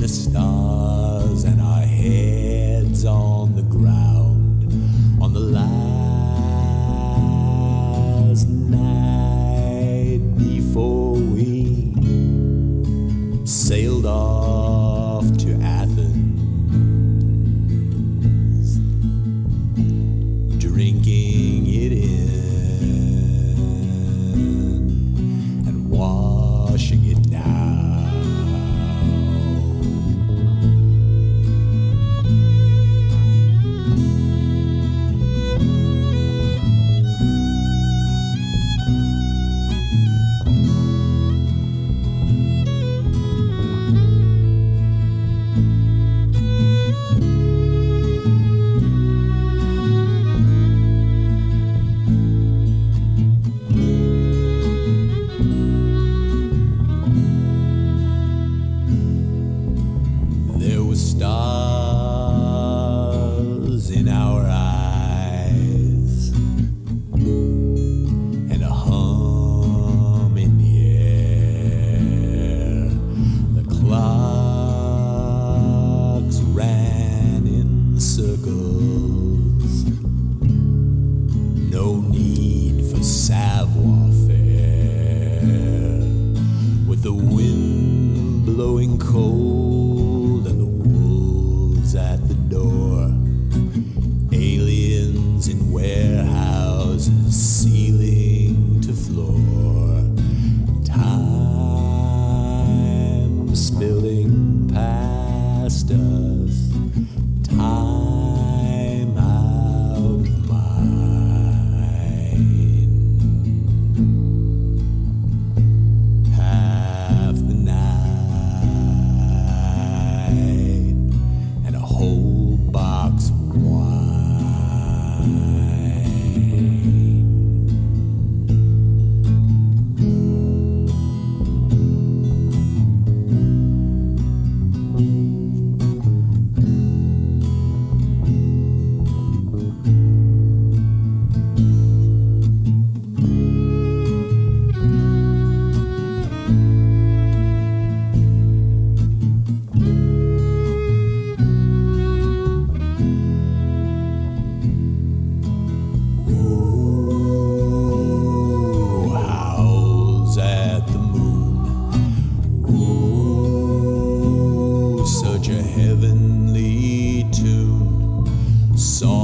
stars and our heads on the ground on the last night before we sailed off to Athens, drinking it in and washing it down. Stars in our eyes and a hum in the air. The clocks ran in circles. No need for savoir-faire, with the wind blowing cold and the wolves at the door, aliens in warehouses, ceiling to floor, time spilling past us, time out of mind. Half the night and a whole box of wine. Such a heavenly tune, song